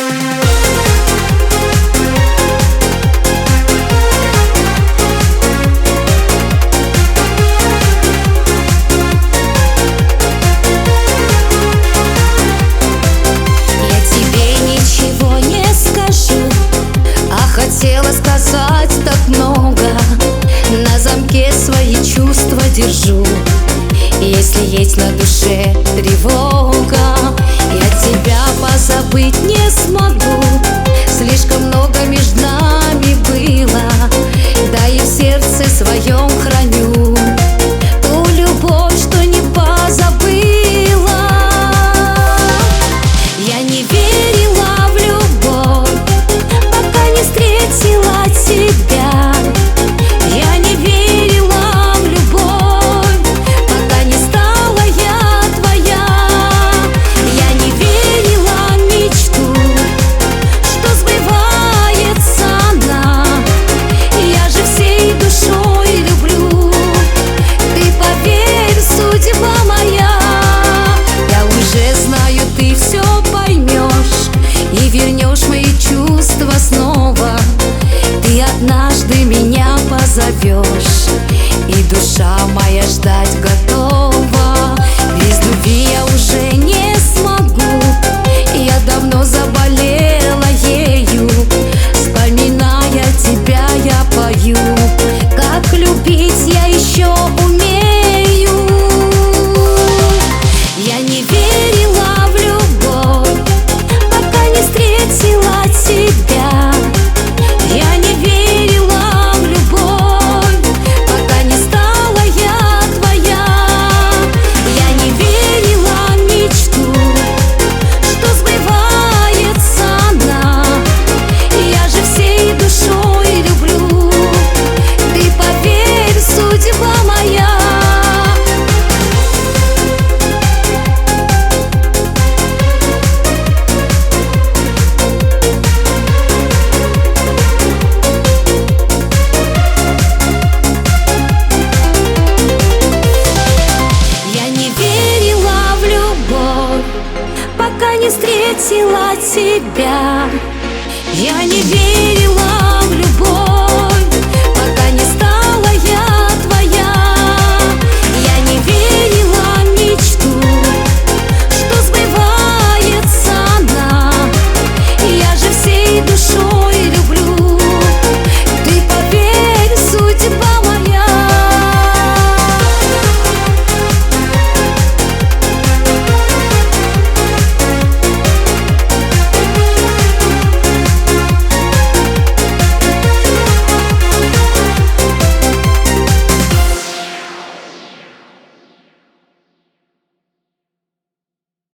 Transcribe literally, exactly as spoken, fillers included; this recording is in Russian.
Хотела сказать так много, на замке свои чувства держу. Если есть на душе тревога, я тебя позабыть не смогу. Слишком много между нами было, да и в сердце своем храню ту любовь, что не позабыла. Я не верила в любовь, пока не встретила тебя. Я не верила в любовь, пока не стала я твоя. Я не верила в мечту, что сбывается она. Я же всей душой люблю, ты поверь, судьба моя. Я уже знаю, ты все поймешь и вернешь мои чувства снова. Ты однажды меня позовешь, и душа моя ждать готова. Без любви я уже не смогу, я давно заболела ею. Вспоминая тебя, я пою, как любить я еще умею. Я не верила в любовь, пока не встретила тебя. Я не верила в любовь, пока не стала я твоя. Я не верила в мечту, что сбывается она. Я же всей душой люблю, ты поверь, судьба моя. Пока не встретила тебя, я не верила